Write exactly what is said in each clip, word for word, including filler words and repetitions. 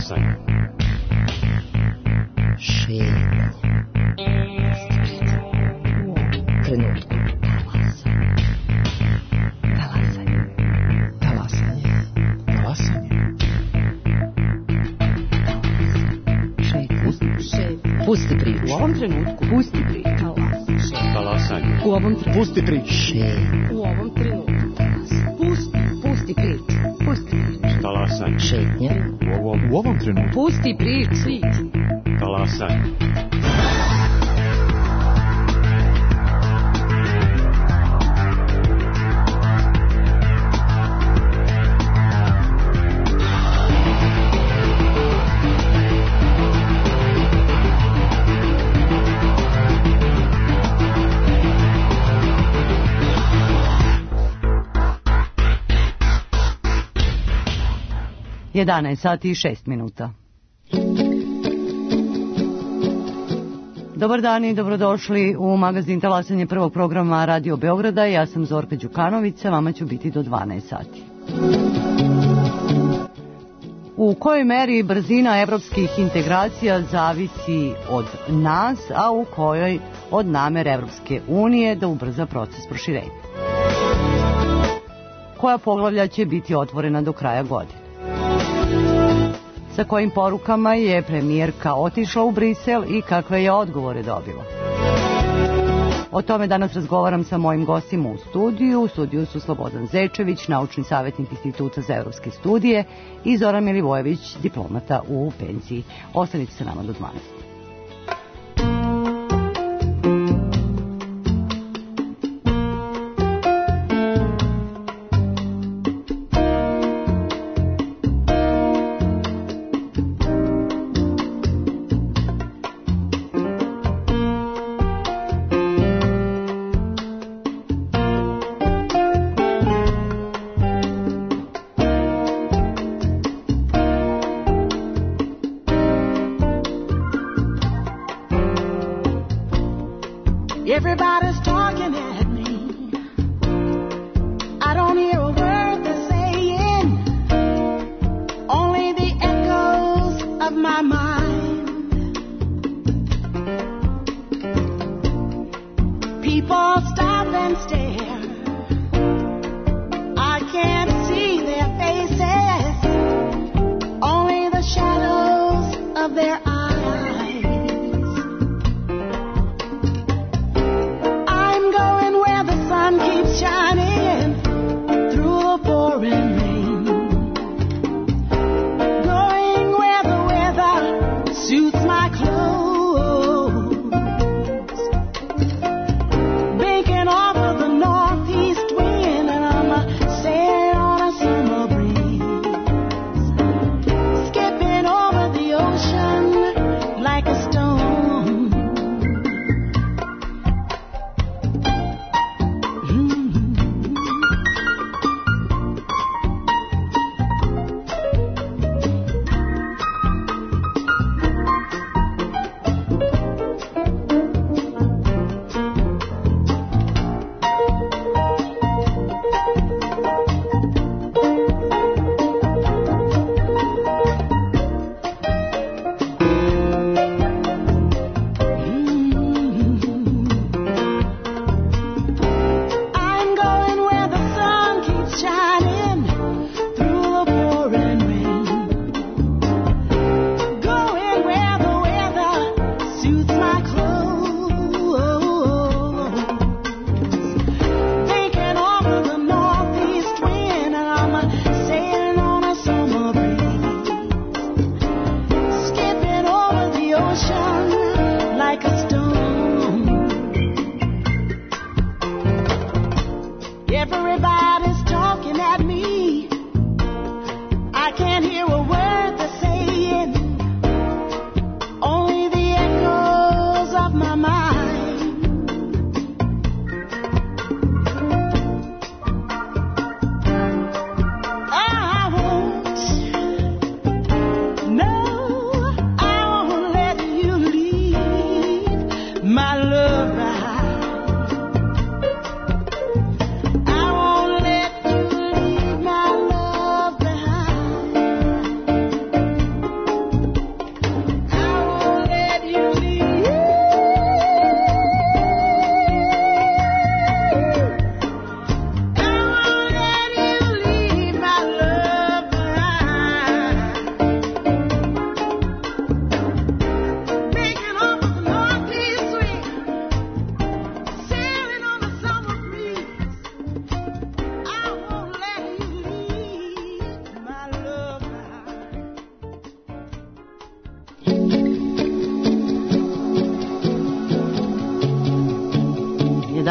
Talasanje. Šetnje. Trenutku. Talasanje. Talasanje. Talasanje. Šetnje. Šetnje. Pusti priču. U ovom trenutku. Pusti priču. Talasanje. U ovom trenutku. Pusti priču. Šetnje. U ovom trenutku. Pusti, pusti priču. Pusti priču. Talasanje. Šetnje. U ovom, u ovom trenutku. Pusti priču. Talasanje. jedanaest sati i šest minuta. Dobar dan i dobrodošli u magazin Talasanje prvog programa Radio Beograda. Ja sam Zorka Đukanović, sa vama ću biti do dvanaest sati. U kojoj meri brzina evropskih integracija zavisi od nas, a u kojoj od namere Evropske unije da ubrza proces proširenja? Koja poglavlja će biti otvorena do kraja godine? Sa kojim porukama je premijerka otišla u Brisel i kakve je odgovore dobila? O tome danas razgovaram sa mojim gostima u studiju. U studiju su Slobodan Zečević, naučni savjetnik Instituta za evropske studije, i Zoran Milivojević, diplomata u penziji. Ostanite sa nama do dvanaest. Everybody's talking at me. I don't hear a word they're saying, only the echoes of my mind. People stop and stare. I can't see their faces, only the shadows of their eyes. Shining through the pouring rain, going where the weather suits my clothes, banking off of the northeast wind, and I'm sailing on a summer breeze, skipping over the ocean like a stone. My love ride, I won't let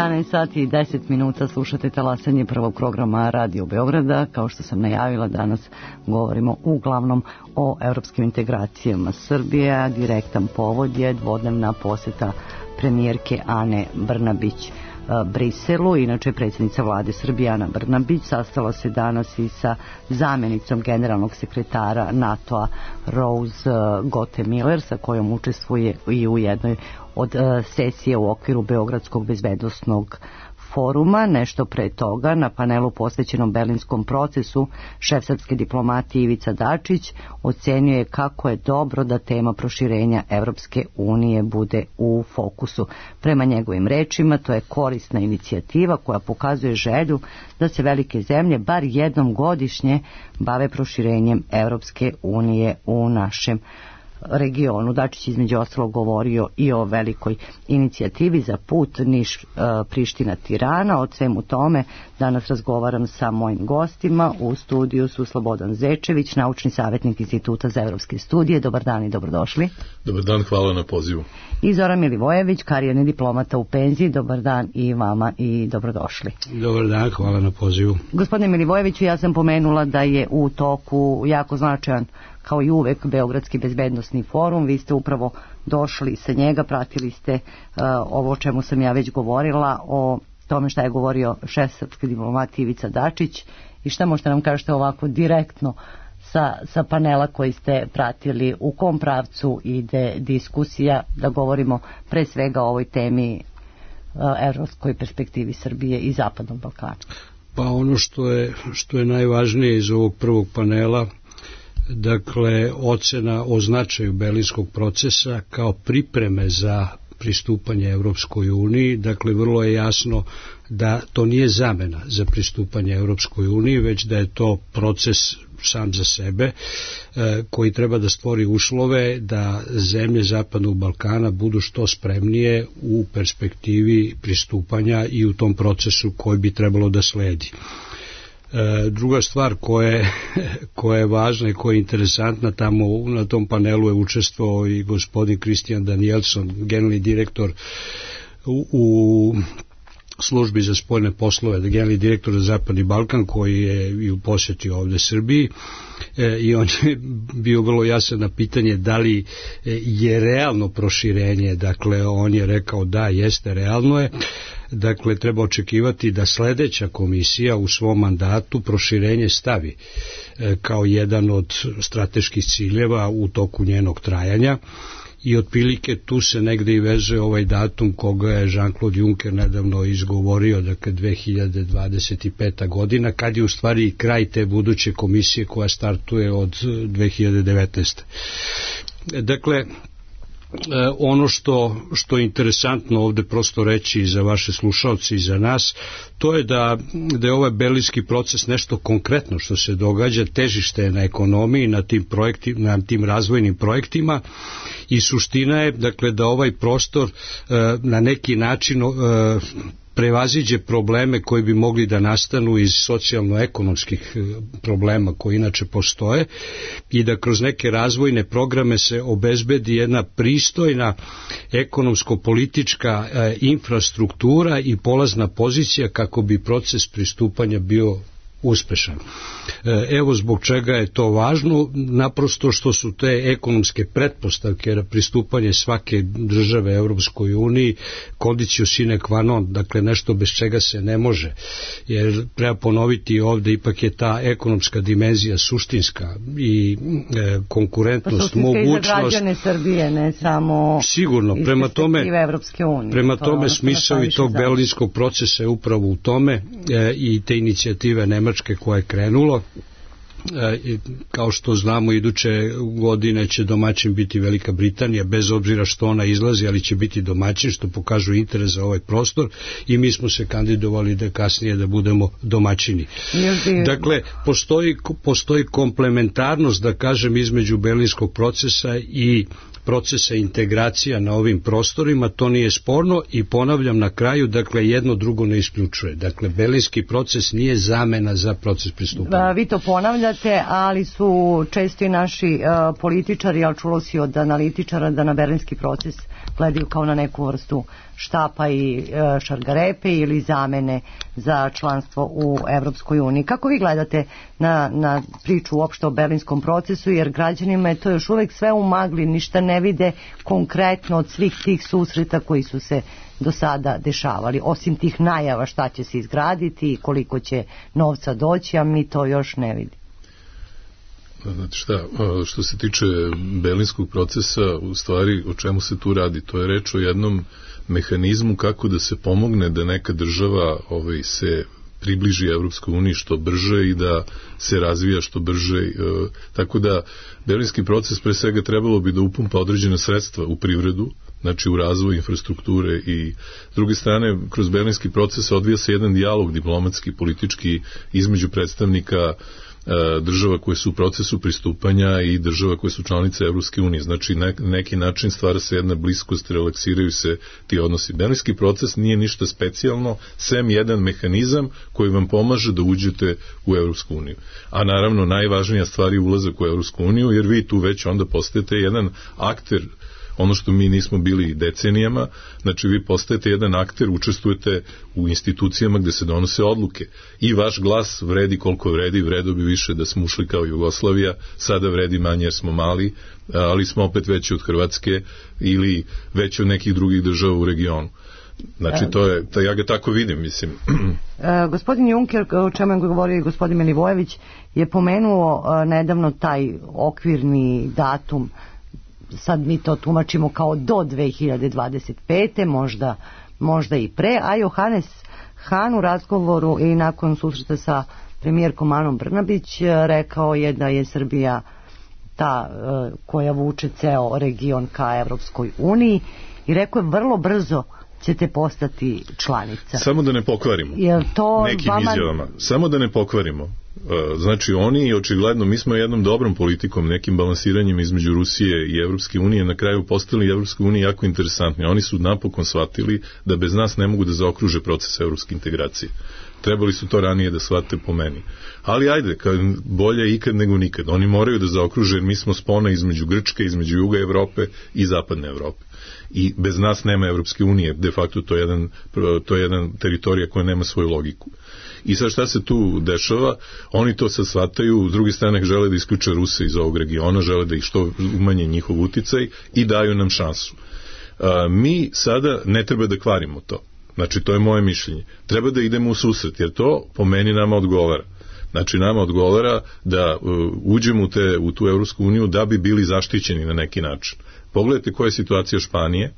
jedanaest sati i deset minuta slušate talasanje prvog programa Radio Beograda. Kao što sam najavila, danas govorimo uglavnom o evropskim integracijama Srbije. Direktan povod je dvodnevna poseta premijerke Ane Brnabić Briselu. Inače, predsjednica vlade Srbije Ana Brnabić sastala se danas i sa zamjenicom generalnog sekretara NATO-a Rose Gottemiller, sa kojom učestvuje i u jednoj od sesije u okviru Beogradskog bezbednosnog foruma. Nešto pre toga, na panelu posvećenom berlinskom procesu, šef srpske diplomatije Ivica Dačić ocenio je kako je dobro da tema proširenja Evropske unije bude u fokusu. Prema njegovim rečima, to je korisna inicijativa koja pokazuje želju da se velike zemlje bar jednom godišnje bave proširenjem Evropske unije u našem regionu. Dačić između ostalog govorio i o velikoj inicijativi za put Niš-Priština-Tirana. O svemu tome danas razgovaram sa mojim gostima. U studiju su Slobodan Zečević, naučni savjetnik Instituta za evropske studije. Dobar dan i dobrodošli. Dobar dan, hvala na pozivu. I Zoran Milivojević, karijerni diplomata u penziji. Dobar dan i vama i dobrodošli. Dobar dan, hvala na pozivu. Gospodine Milivojeviću, ja sam pomenula da je u toku jako značajan, kao i uvek, Beogradski bezbednosni forum. Vi ste upravo došli sa njega, pratili ste uh, ovo o čemu sam ja već govorila, o tome šta je govorio šef srpske diplomatije Ivica Dačić i šta možete nam kažete ovako direktno sa, sa panela koji ste pratili, u kom pravcu ide diskusija, da govorimo pre svega o ovoj temi uh, evropskoj perspektivi Srbije i Zapadnog Balkana. Pa ono što je, što je najvažnije iz ovog prvog panela, dakle, ocena o značaju berlinskog procesa kao pripreme za pristupanje Evropskoj uniji. Dakle, vrlo je jasno da to nije zamena za pristupanje Evropskoj uniji, već da je to proces sam za sebe, koji treba da stvori uslove da zemlje Zapadnog Balkana budu što spremnije u perspektivi pristupanja i u tom procesu koji bi trebalo da sledi. Druga stvar koja je, koja je važna i koja je interesantna, tamo na tom panelu je učestvovao i gospodin Christian Danielson, generalni direktor u, u službi za spoljne poslove, generalni direktor za Zapadni Balkan, koji je i u posjeti ovde Srbiji, e, i on je bio vrlo jasan na pitanje da li je realno proširenje. Dakle, on je rekao da jeste, realno je. Dakle, treba očekivati da sledeća komisija u svom mandatu proširenje stavi e, kao jedan od strateških ciljeva u toku njenog trajanja. I otprilike tu se negde i vezuje ovaj datum koga je Jean-Claude Juncker nedavno izgovorio, dakle dve hiljade dvadeset peta godina, kad je u stvari i kraj te buduće komisije koja startuje od dve hiljade devetnaeste. Dakle, ono što, što je interesantno ovde prosto reći za vaše slušalci i za nas, to je da, da je ovaj berlinski proces nešto konkretno što se događa, težište je na ekonomiji, na tim, projekti, na tim razvojnim projektima, i suština je, dakle, da ovaj prostor na neki način prevaziđe probleme koji bi mogli da nastanu iz socijalno-ekonomskih problema koji inače postoje, i da kroz neke razvojne programe se obezbedi jedna pristojna ekonomsko-politička infrastruktura i polazna pozicija kako bi proces pristupanja bio uspešan. Evo zbog čega je to važno, naprosto što su te ekonomske pretpostavke na pristupanje svake države Evropskoj uniji condicio sine qua non, dakle nešto bez čega se ne može, jer treba ponoviti ovde, ipak je ta ekonomska dimenzija suštinska i e, konkurentnost, pa mogućnost. Pa suštinska i za građane Srbije, ne samo sigurno, prema tome, Evropske unije. Prema to tome smisao i tog berlinskog procesa je upravo u tome, e, i te inicijative Nemačke koja je krenulo. E, kao što znamo, iduće godine će domaćin biti Velika Britanija, bez obzira što ona izlazi, ali će biti domaćin, što pokažu interes za ovaj prostor, i mi smo se kandidovali da kasnije da budemo domaćini. Dakle, postoji, postoji komplementarnost, da kažem, između berlinskog procesa i procesa integracija na ovim prostorima, to nije sporno i ponavljam na kraju, dakle jedno drugo ne isključuje. Dakle, Berlinski proces nije zamena za proces pristupanja. Vi to ponavljate, ali su često i naši uh, političari, ali čulo si od analitičara da na Berlinski proces gledaju kao na neku vrstu štapa i uh, šargarepe ili zamene za članstvo u Evropskoj uniji. Kako vi gledate na, na priču uopšte o Berlinskom procesu, jer građanima je to još uvek sve u magli, ništa ne vide konkretno od svih tih susreta koji su se do sada dešavali, osim tih najava šta će se izgraditi i koliko će novca doći, a mi to još ne vidimo. Znate šta, što se tiče Berlinskog procesa, u stvari o čemu se tu radi? To je reč o jednom mehanizmu kako da se pomogne da neka država ovaj, se približi Evropskoj uniji što brže i da se razvija što brže. E, tako da Berlinski proces pre svega trebalo bi da upumpa određene sredstva u privredu, znači u razvoj infrastrukture, i s druge strane kroz Berlinski proces odvija se jedan dijalog diplomatski, politički između predstavnika država koje su u procesu pristupanja i država koje su članice Evropske unije. Znači, na neki način stvara se jedna bliskost, relaksiraju se ti odnosi. Berlinski proces nije ništa specijalno, sem jedan mehanizam koji vam pomaže da uđete u Evropsku uniju. A naravno, najvažnija stvar je ulazak u Evropsku uniju, jer vi tu već onda postajete jedan akter, ono što mi nismo bili decenijama, znači vi postajete jedan akter, učestvujete u institucijama gde se donose odluke i vaš glas vredi koliko vredi, vredo bi više da smo ušli kao Jugoslavija, sada vredi manje jer smo mali, ali smo opet veći od Hrvatske ili veći od nekih drugih država u regionu. Znači, to je, to ja ga tako vidim, mislim. E, gospodin Juncker, o čemu je govorio i gospodin Milivojević, je pomenuo e, nedavno taj okvirni datum, sad mi to tumačimo kao do dve hiljade dvadeset pete, možda, možda i pre, a Johannes Hahn u razgovoru i nakon susreta sa premijerkom Anom Brnabić rekao je da je Srbija ta koja vuče ceo region ka Evropskoj uniji i rekao je vrlo brzo ćete postati članica. Samo da ne pokvarimo to nekim vama... izjavama. Samo da ne pokvarimo. Znači oni, očigledno, mi smo jednom dobrom politikom, nekim balansiranjem između Rusije i Evropske unije na kraju postali Evropske unije jako interesantni. Oni su napokon shvatili da bez nas ne mogu da zaokruže proces evropske integracije. Trebali su to ranije da shvate po meni. Ali ajde, bolje ikad nego nikad. Oni moraju da zaokruže, jer mi smo spona između Grčke, između juga Evrope i zapadne Evrope. I bez nas nema Evropske unije. De facto to je jedan, to je jedan teritorija koja nema svoju logiku. I sad šta se tu dešava? Oni to sad shvataju, s druge strane žele da isključe Ruse iz ovog regiona, žele da ih što umanje njihov uticaj i daju nam šansu. A, mi sada ne treba da kvarimo to. Znači, to je moje mišljenje. Treba da idemo u susret, jer to po meni nama odgovara. Znači, nama odgovara da uh, uđemo u, te, u tu Evropsku uniju da bi bili zaštićeni na neki način. Pogledajte koja je situacija Španije,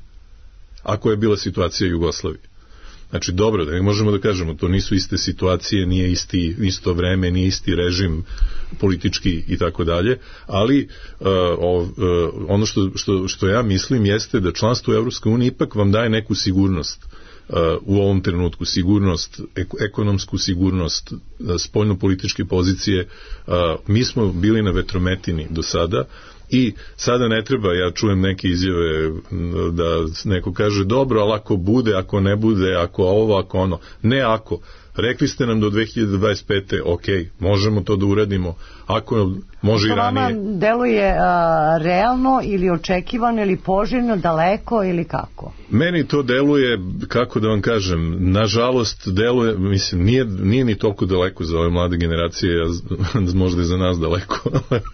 a koja je bila situacija Jugoslavije. Znači, dobro, da ne možemo da kažemo, to nisu iste situacije, nije isti, isto vreme, nije isti režim politički i tako dalje, ali uh, uh, ono što, što, što ja mislim jeste da članstvo u Evropskoj uniji ipak vam daje neku sigurnost uh, u ovom trenutku, sigurnost, ek, ekonomsku sigurnost, uh, spoljno-političke pozicije. Uh, mi smo bili na vetrometini do sada, i sada ne treba, ja čujem neke izjave da neko kaže dobro, ali ako bude, ako ne bude, ako ovo, ako ono. Ne ako. Rekli ste nam do dve hiljade dvadeset pete, ok, možemo to da uradimo, ako može i ranije. To vama deluje a, realno ili očekivano ili poželjno, daleko ili kako? Meni to deluje, kako da vam kažem, nažalost deluje, mislim, nije, nije ni toliko daleko za ove mlade generacije, možda i za nas daleko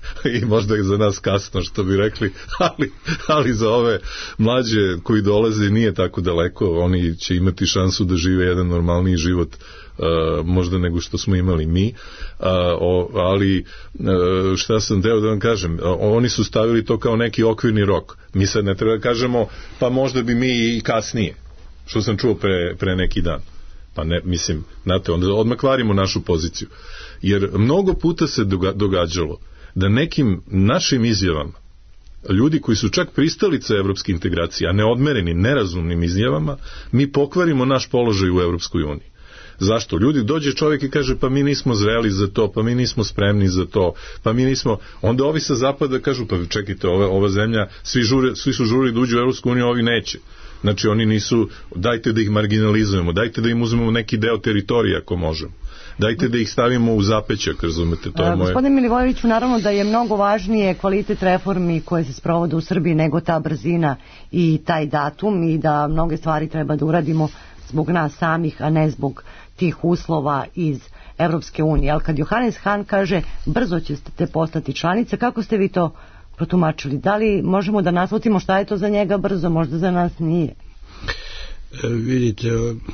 i možda i za nas kasno, što bi rekli, ali, ali za ove mlađe koji dolaze nije tako daleko, oni će imati šansu da žive jedan normalniji život, Uh, možda nego što smo imali mi, uh, o, ali uh, šta sam teo da vam kažem, uh, oni su stavili to kao neki okvirni rok. Mi sad ne treba da kažemo pa možda bi mi i kasnije, što sam čuo pre, pre neki dan. Pa ne, mislim, znate, onda odmah kvarimo našu poziciju. Jer mnogo puta se doga, događalo da nekim našim izjavama ljudi koji su čak pristalice evropske integracije, a neodmerenim, nerazumnim izjavama, mi pokvarimo naš položaj u Evropskoj uniji. Zašto? Ljudi, dođe čovjek i kaže pa mi nismo zreli za to, pa mi nismo spremni za to, pa mi nismo, onda ovi sa zapada kažu pa čekajte, ova, ova zemlja, svi, žure, svi su žurili da uđu u Evropsku uniju, ovi neće. Znači oni nisu, dajte da ih marginalizujemo, dajte da im uzmemo neki deo teritorija ako možemo. Dajte da ih stavimo u zapećak, razumete, to je moje... Gospodine Milivojeviću, naravno da je mnogo važnije kvalitet reformi koje se sprovode u Srbiji nego ta brzina i taj datum i da mnoge stvari treba da uradimo zbog nas samih, a ne zbog tih uslova iz Evropske unije. Ali kad Johannes Hahn kaže brzo ćete postati članice, kako ste vi to protumačili? Da li možemo da naslutimo šta je to za njega brzo, možda za nas nije? E, vidite,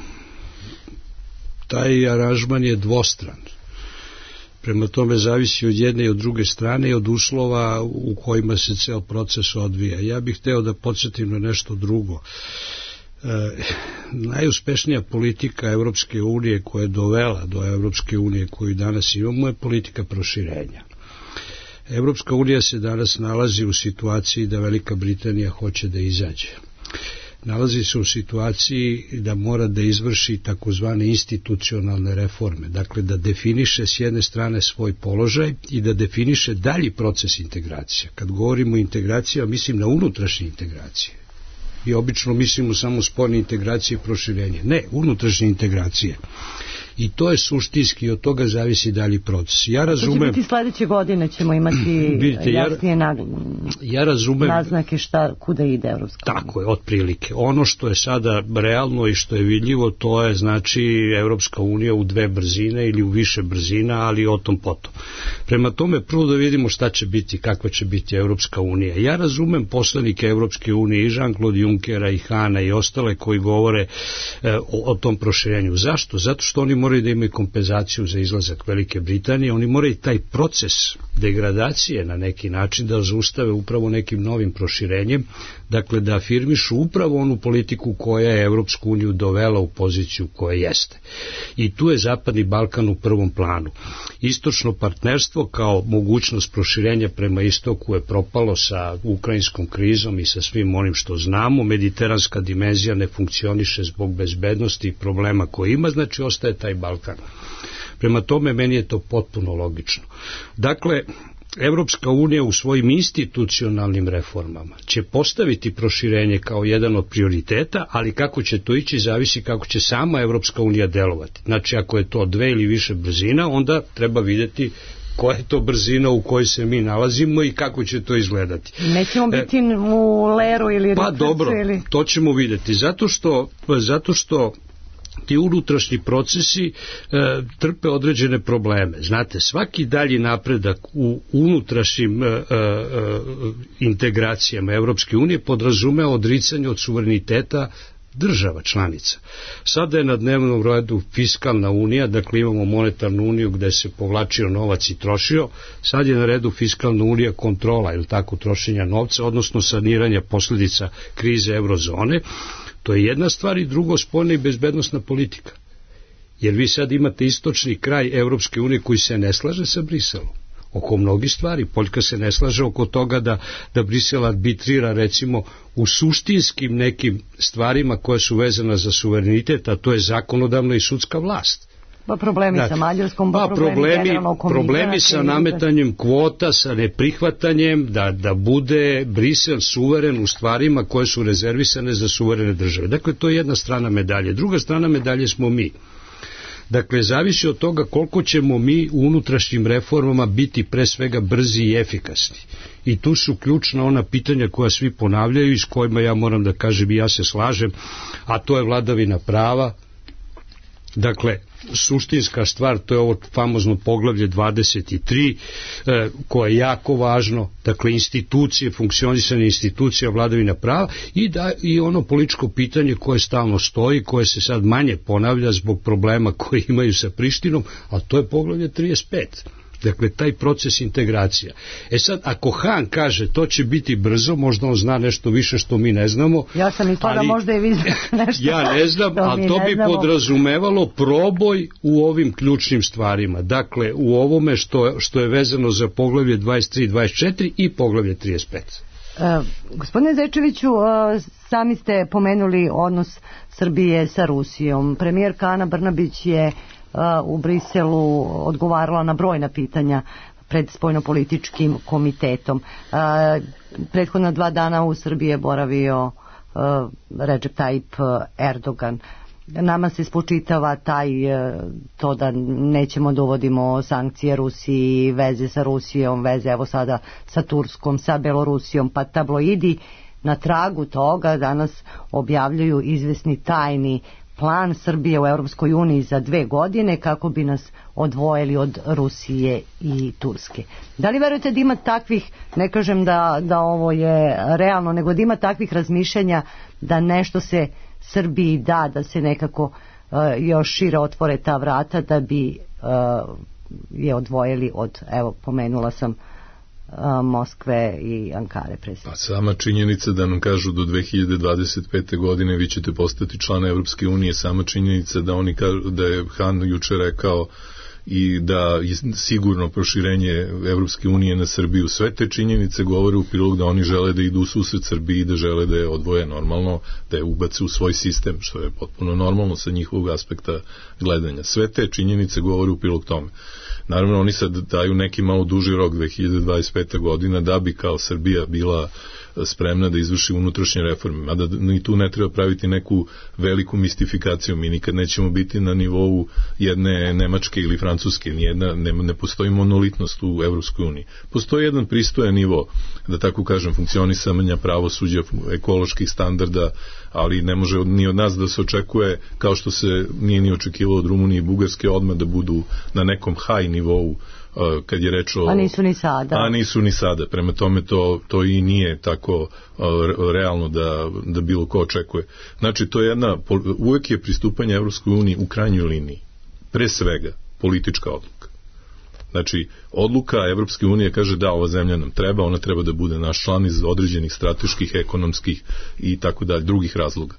taj aranžman je dvostran. Prema tome zavisi od jedne i od druge strane i od uslova u kojima se ceo proces odvija. Ja bih hteo da podsjetim na nešto drugo. E, najuspešnija politika Evropske unije koja je dovela do Evropske unije koju danas imamo je politika proširenja. Evropska unija se danas nalazi u situaciji da Velika Britanija hoće da izađe. Nalazi se u situaciji da mora da izvrši takozvane institucionalne reforme, dakle da definiše s jedne strane svoj položaj i da definiše dalji proces integracije. Kad govorimo o integraciji, mislim na unutrašnje integracije. I obično mislimo samo spoljne integracije i proširenje. Ne, unutrašnje integracije. I to je suštinski, od toga zavisi dalji proces. Ja razumem... To će biti sledeće godine, ćemo imati vidite, jasnije ja, nag... ja razumem, naznake šta, kuda ide Evropska unija. Tako je, otprilike. Ono što je sada realno i što je vidljivo, to je znači Evropska unija u dve brzine ili u više brzina, ali o tom potom. Prema tome, prvo da vidimo šta će biti, kakva će biti Evropska unija. Ja razumem poslanike Evropske unije i Jean-Claude Junckera i Hana i ostale koji govore e, o, o tom proširenju. Zašto? Zato što oni moraju da imaju kompenzaciju za izlazak Velike Britanije, oni moraju taj proces degradacije na neki način da zaustave upravo nekim novim proširenjem, dakle da afirmišu upravo onu politiku koja je Evropsku uniju dovela u poziciju koja jeste. I tu je Zapadni Balkan u prvom planu. Istočno partnerstvo kao mogućnost proširenja prema istoku je propalo sa ukrajinskom krizom i sa svim onim što znamo. Mediteranska dimenzija ne funkcioniše zbog bezbednosti i problema koje ima, znači ostaje taj Balkan. Prema tome, meni je to potpuno logično. Dakle, Evropska unija u svojim institucionalnim reformama će postaviti proširenje kao jedan od prioriteta, ali kako će to ići zavisi kako će sama Evropska unija delovati. Znači, ako je to dve ili više brzina, onda treba vidjeti koja je to brzina u kojoj se mi nalazimo i kako će to izgledati. Nećemo biti e, u leru ili... Pa dobro, ili... to ćemo vidjeti. Zato što, zato što ti unutrašnji procesi e, trpe određene probleme. Znate, svaki dalji napredak u unutrašnjim e, e, integracijama Evropske unije podrazumeva odricanje od suvereniteta država članica. Sada je na dnevnom redu fiskalna unija, dakle imamo monetarnu uniju gde se povlačio novac i trošio, sad je na redu fiskalna unija kontrola, ili tako, trošenja novca, odnosno saniranja posljedica krize eurozone. To je jedna stvar i drugo, spoljna i bezbednosna politika. Jer vi sad imate istočni kraj Evropske unije koji se ne slaže sa Briselom. Oko mnogih stvari. Poljska se ne slaže oko toga da, da Brisel arbitrira recimo u suštinskim nekim stvarima koje su vezane za suverenitet, a to je zakonodavna i sudska vlast. Pa problemi da, sa Mađarskom, pa problemi, problemi, problemi sa nametanjem kvota, sa neprihvatanjem da, da bude Brisel suveren u stvarima koje su rezervisane za suverene države. Dakle, to je jedna strana medalje. Druga strana medalje smo mi. Dakle, zavisi od toga koliko ćemo mi u unutrašnjim reformama biti pre svega brzi i efikasni. I tu su ključna ona pitanja koja svi ponavljaju i s kojima ja moram da kažem i ja se slažem, a to je vladavina prava. Dakle, suštinska stvar, to je ovo famozno poglavlje dvadeset tri, e, koje je jako važno, dakle institucije, funkcionisanje institucija, vladavina prava i, da, i ono političko pitanje koje stalno stoji, koje se sad manje ponavlja zbog problema koje imaju sa Prištinom, a to je poglavlje trideset pet. Dakle, taj proces integracija. E sad, ako Han kaže to će biti brzo, možda on zna nešto više što mi ne znamo. Ja sam i to da možda i vi nešto. Ja ne znam, ali to bi podrazumevalo proboj u ovim ključnim stvarima. Dakle, u ovome što, što je vezano za poglavlje dvadeset tri dvadeset četiri i poglavlje trideset pet. E, gospodine Zečeviću, e, sami ste pomenuli odnos Srbije sa Rusijom. Premijerka Ana Brnabić je e, u Briselu odgovarala na brojna pitanja pred spoljnopolitičkim komitetom. E, prethodna dva dana u Srbiji je boravio e, Recep Tayyip Erdogan. Nama se spočitava taj, to da nećemo da uvodimo sankcije Rusiji, veze sa Rusijom, veze evo sada sa Turskom, sa Belorusijom, pa tabloidi na tragu toga danas objavljuju izvesni tajni plan Srbije u Europskoj uniji za dve godine kako bi nas odvojili od Rusije i Turske. Da li verujete da ima takvih, ne kažem da, da ovo je realno, nego da ima takvih razmišljanja da nešto se Srbiji da, da se nekako uh, još šire otvore ta vrata da bi uh, je odvojili od, evo, pomenula sam uh, Moskve i Ankare. Presne. Pa sama činjenica da nam kažu do dve hiljade dvadeset pete godine vi ćete postati član Evropske unije, sama činjenica da oni kažu, da je Han juče rekao i da je sigurno proširenje Evropske unije na Srbiju. Sve te činjenice govore u prilog da oni žele da idu u susret Srbiji i da žele da je odvoje normalno, da je ubace u svoj sistem, što je potpuno normalno sa njihovog aspekta gledanja. Sve te činjenice govore u prilog tome. Naravno, oni sad daju neki malo duži rok, dve hiljade dvadeset peta godina, da bi kao Srbija bila spremna da izvrši unutrašnje reforme. Mada ni tu ne treba praviti neku veliku mistifikaciju. Mi nikad nećemo biti na nivou jedne Nemačke ili Francuske. Nijedna, ne, ne postoji monolitnost u Evropskoj uniji. Postoji jedan pristojan nivo, da tako kažem, funkcionisanja pravosuđa, ekoloških standarda, ali ne može ni od nas da se očekuje, kao što se nije ni očekivalo od Rumunije i Bugarske, odmah da budu na nekom high nivou kad je reč o... A nisu ni sada. A nisu ni sada. Prema tome to, to i nije tako uh, realno da, da bilo ko očekuje. Znači, to je jedna... Uvek je pristupanje Evropskoj uniji u krajnjoj liniji. Pre svega, politička odluka. Znači, odluka Evropske unije kaže da, ova zemlja nam treba, ona treba da bude naš član iz određenih strateških, ekonomskih i tako dalje, drugih razloga.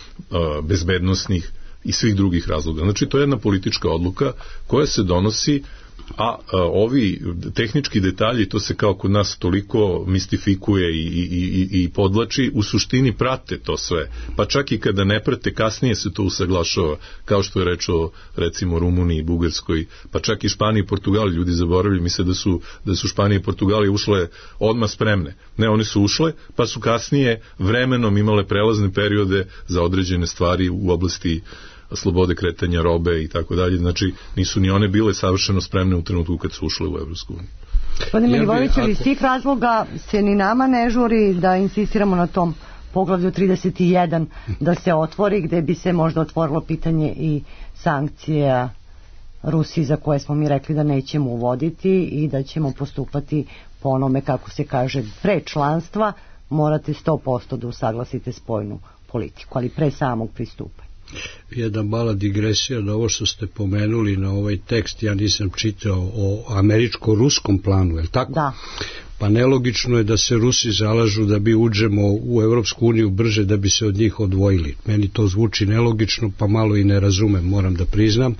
Uh, bezbednosnih i svih drugih razloga. Znači, to je jedna politička odluka koja se donosi, a, a ovi tehnički detalji, to se kao kod nas toliko mistifikuje i, i, i, i podlači, u suštini prate to sve, pa čak i kada ne prate, kasnije se to usaglašava, kao što je reč o recimo Rumuniji, Bugarskoj, pa čak i Španiji i Portugali. Ljudi zaboravljaju, misle da su, da su Španija i Portugali ušle odmah spremne. Ne, oni su ušle, pa su kasnije vremenom imale prelazne periode za određene stvari u oblasti slobode kretanja robe i tako dalje. Znači, nisu ni one bile savršeno spremne u trenutku kad su ušle u Evropsku uniju. Gospodin Milivojević, ali iz tih razloga se ni nama ne žuri da insistiramo na tom poglavlju trideset jedan da se otvori, gde bi se možda otvorilo pitanje i sankcija Rusiji, za koje smo mi rekli da nećemo uvoditi i da ćemo postupati po onome, kako se kaže, pre članstva morate sto posto da usaglasite spoljnu politiku, ali pre samog pristupa. Jedna mala digresija na ovo što ste pomenuli, na ovaj tekst, ja nisam čitao o američko-ruskom planu, je li tako? Da. Pa nelogično je da se Rusi zalažu da bi uđemo u Evropsku uniju brže, da bi se od njih odvojili. Meni to zvuči nelogično, pa malo i ne razumem, moram da priznam.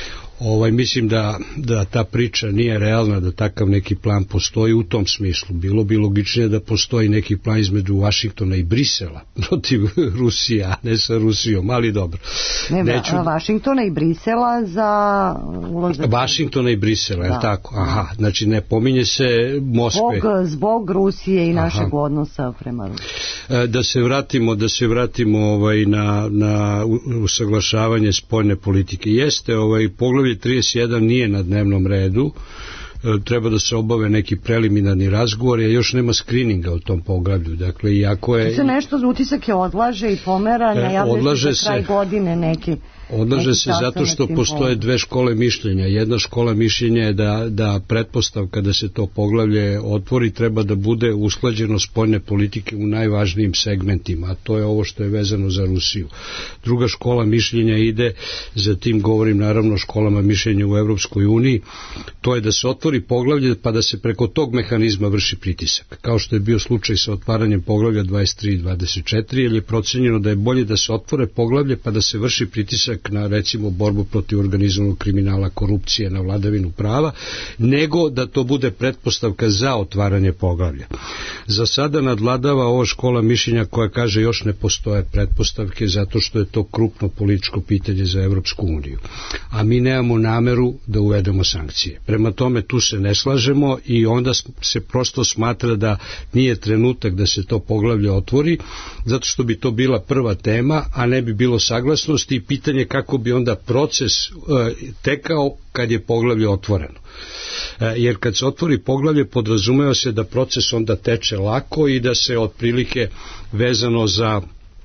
Ovaj, mislim da, da ta priča nije realna, da takav neki plan postoji u tom smislu. Bilo bi logičnije da postoji neki plan između Vašingtona i Brisela protiv Rusije, a ne sa Rusijom, ali dobro. Ne, Neću... Vašingtona i Brisela za ulazak. Vašingtona i Brisela, je li tako? Aha, znači ne pominje se Moskve. Zbog, zbog Rusije i našeg Aha. odnosa prema Rusiji. Da se vratimo, da se vratimo ovaj, na, na usaglašavanje spoljne politike. Jeste, ovaj, poglavlje trideset jedan nije na dnevnom redu, treba da se obave neki preliminarni razgovor, a još nema skrininga u tom poglavlju. Dakle, iako je... Se nešto utisak je odlaže i pomera, najavlja se za kraj godine neki... Odlaže se zato što postoje dve škole mišljenja. Jedna škola mišljenja je da, da pretpostavka da se to poglavlje otvori treba da bude usklađeno spoljne politike u najvažnijim segmentima, a to je ovo što je vezano za Rusiju. Druga škola mišljenja ide, za tim govorim naravno o školama mišljenja u Evropskoj uniji, to je da se otvori poglavlje pa da se preko tog mehanizma vrši pritisak. Kao što je bio slučaj sa otvaranjem poglavlja dvadeset tri i dvadeset četiri, jer je procenjeno da je bolje da se otvore poglavlje pa da se vrši pritisak naglasak na recimo borbu protiv organizovanog kriminala, korupcije, na vladavinu prava, nego da to bude pretpostavka za otvaranje poglavlja. Za sada nadvladava ova škola mišljenja koja kaže još ne postoje pretpostavke zato što je to krupno političko pitanje za Evropsku uniju. A mi nemamo nameru da uvedemo sankcije. Prema tome tu se ne slažemo i onda se prosto smatra da nije trenutak da se to poglavlje otvori, zato što bi to bila prva tema, a ne bi bilo saglasnosti i pitanje kako bi onda proces e, tekao kad je poglavlje otvoreno. E, jer kad se otvori poglavlje podrazumeva se da proces onda teče lako i da se otprilike vezano za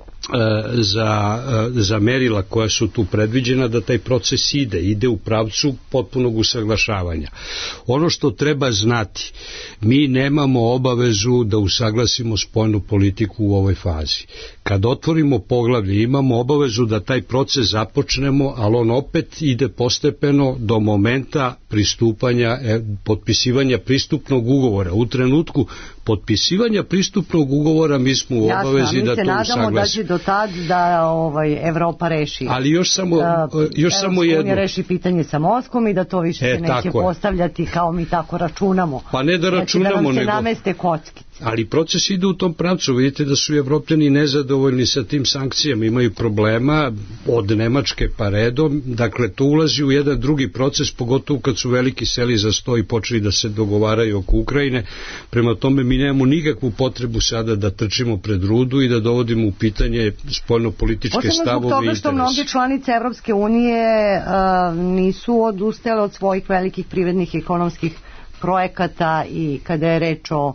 za, za merila koja su tu predviđena, da taj proces ide, ide u pravcu potpunog usaglašavanja. Ono što treba znati, mi nemamo obavezu da usaglasimo spoljnu politiku u ovoj fazi. Kad otvorimo poglavlje, imamo obavezu da taj proces započnemo, ali on opet ide postepeno do momenta pristupanja, potpisivanja pristupnog ugovora. U trenutku potpisivanja pristupnog ugovora mi smo u obavezi da to usaglasimo. Ja, mi se nadamo da će do tad da ovaj, Evropa reši. Ali još samo, da, još samo jedno. Evropska reši pitanje sa Moskvom i da to više e, se neće postavljati kao mi tako računamo. Pa ne da računamo, znači, da nam se nego... nameste kockice. Ali proces ide u tom pravcu. Vidite da su Evropljani nezadovoljni sa tim sankcijama, imaju problema od Nemačke pa redom, dakle to ulazi u jedan drugi proces, pogotovo kad su veliki seli za sto i počeli da se dogovaraju oko Ukrajine. Prema tome mi nemamo nikakvu potrebu sada da trčimo pred rudu i da dovodimo u pitanje spoljno-političke stavove i interese. Posebno zbog toga što mnoge članice Evropske unije uh, nisu odustale od svojih velikih privrednih i ekonomskih projekata i kada je reč o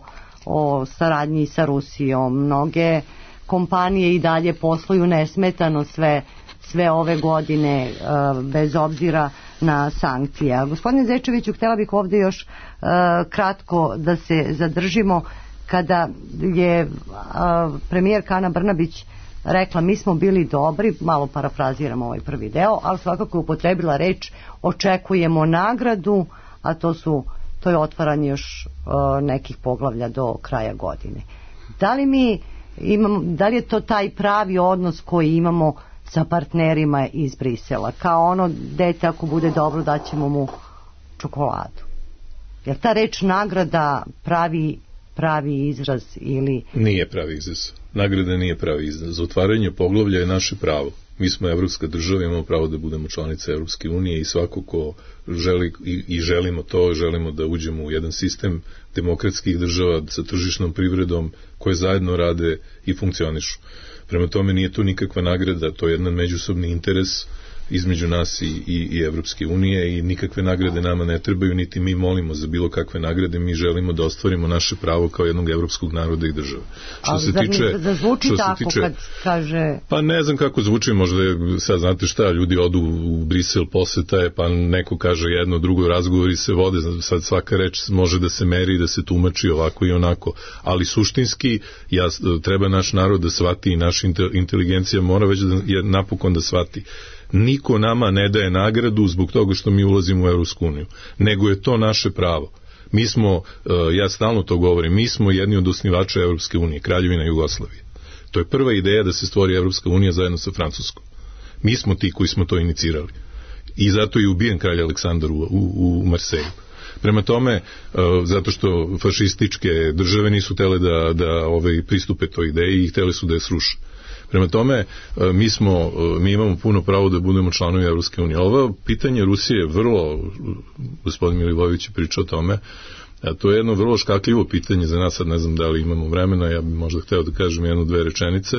o saradnji sa Rusijom. Mnoge kompanije i dalje posluju nesmetano sve, sve ove godine uh, bez obzira na sankcije. A gospodine Zečeviću, htjela bih ovdje još uh, kratko da se zadržimo kada je uh, premijerka Ana Brnabić rekla mi smo bili dobri, malo parafraziram ovaj prvi deo, ali svakako je upotrebila reč očekujemo nagradu, a to su to je otvaranje još uh, nekih poglavlja do kraja godine. Da li mi imamo, da li je to taj pravi odnos koji imamo sa partnerima iz Brisela? Kao ono dete ako bude dobro daćemo mu čokoladu. Jer ta reč nagrada pravi, pravi izraz ili... Nije pravi izraz. Nagrada nije pravi izraz. Za otvaranje poglavlja je naše pravo. Mi smo evropska država, imamo pravo da budemo članice Evropske unije i svako ko želi i, i želimo to, želimo da uđemo u jedan sistem demokratskih država sa tržišnom privredom koje zajedno rade i funkcionišu. Prema tome nije to nikakva nagrada, to je jedan međusobni interes između nas i, i, i Evropske unije i nikakve nagrade nama ne trebaju, niti mi molimo za bilo kakve nagrade, mi želimo da ostvarimo naše pravo kao jednog evropskog naroda i države. Što ali se tiče, da zvuči što tako se tiče, kad kaže... Pa ne znam kako zvuči, možda je, sad znate šta, ljudi odu u Brisel, poseta je, pa neko kaže jedno, drugo, razgovori se vode, sad svaka reč može da se meri, da se tumači ovako i onako, ali suštinski ja, treba naš narod da shvati i naša inteligencija mora već da je napokon da shvati. Niko nama ne daje nagradu zbog toga što mi ulazimo u Evropsku uniju, nego je to naše pravo. Mi smo, ja stalno to govorim, mi smo jedni od osnivača Evropske unije, Kraljevina Jugoslavije. To je prva ideja da se stvori Evropska unija zajedno sa Francuskom. Mi smo ti koji smo to inicirali. I zato je ubijen kralj Aleksandar u, u, u Marseju. Prema tome, zato što fašističke države nisu htjele da, da ovaj, pristupe toj ideji i htjeli su da je sruše. Prema tome, mi, smo, mi imamo puno pravo da budemo članovi Evropske unije. Ovo pitanje Rusije je vrlo, gospodin Milivojević je pričao o tome, a to je jedno vrlo škakljivo pitanje za nas, sad ne znam da li imamo vremena, ja bih možda hteo da kažem jednu, dve rečenice,